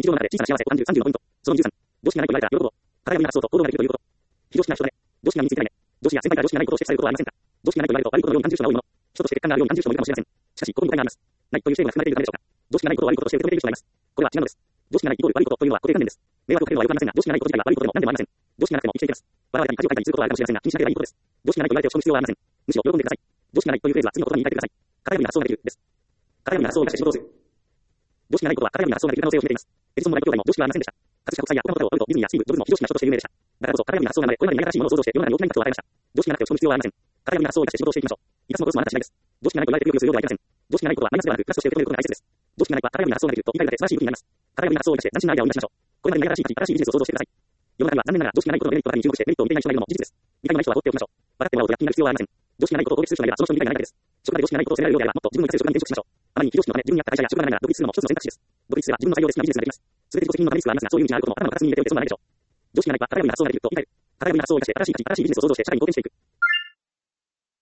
常の中で小さな幸せを感じる30のポイント。その23、常識がないと言われたら喜ぶこと。体や身が発想と行動ができるということ。非常識な人だね。常識が身についてないね。上司や先輩から常識がないことを指摘されることはありませんか？常識がないと言われると悪いことのように感じる人が多いもの。人として欠陥があるように感じる人もいるかもしれません。しかし、ここに答えがあります。ないという視点が含まれているためでしょうか。常識がないことを悪いこととして認めている人がいます。これは違うのです。常識がないイコール悪いことというのは固定観念です。迷惑をかけるのは良くありませんが、常識がないこと自体は悪いことでも何でもありません。常識がなくても生きていけます。笑われたり恥をかいたりすることはあるかもしれませんが、気にしなければいいことです。常識がないと言われて落ち込む必要はありません。むしろ喜んでください。常識がないというフレーズは次の言葉に言い換えてください。体や身が発想ができるです。体や身が発想を生かして仕事をする。常識がないことは体や身が発想ができる可能性を秘めています。エジソンも大企業界も常識はありませんでした。葛飾北斎や岡本太郎、ディズニーやスティーブ・ジョブズも非常識な人として有名でした。だからこそ体や身が発想が生まれ、これまでに新しいものを創造して世の中に大きなインパクトを与えました。常識がなくて落ち込む必要はありません。体や身が発想を生かして仕事をしていきましょう。いかつも殺すもあなた次第です。常識がないと言われてよくするようではいけません。常識がないことはマイナスではなくプラスとして受け止めることが大切です。常識がないは体や身が発想ができると理解がで素晴らしい武器になります。体や身が発想を生かして斬新なアイデアを生み出しましょう。これまでにない新しいビジネスを創造してください。世の中には残念ながら常識がないことのメリットばかりに注目してメリットを見ていない人がいるのも事実です。理解のない人は放っておきましょう。笑ってもらおうと躍起になる必要はありません。常識がないことを攻撃する人がいればその人に理解がないからです。職場で常識がないことを責められるようであればもっと自分の活かせる職場に転職しましょう。あまりに非常識のため自分に合った会社や職場がないなら独立するのも一つの選択肢です。独立すれば自分の裁量で好きなビジネスができます。全て自己責任のためにリスクはありますが、そういう道があることも頭の片隅に入れておいて損はないでしょう。常識がないは体や身が発想ができると理解。体や身が発想を生かして新しい価値、新しいビジネスを創造して社会に貢献していく。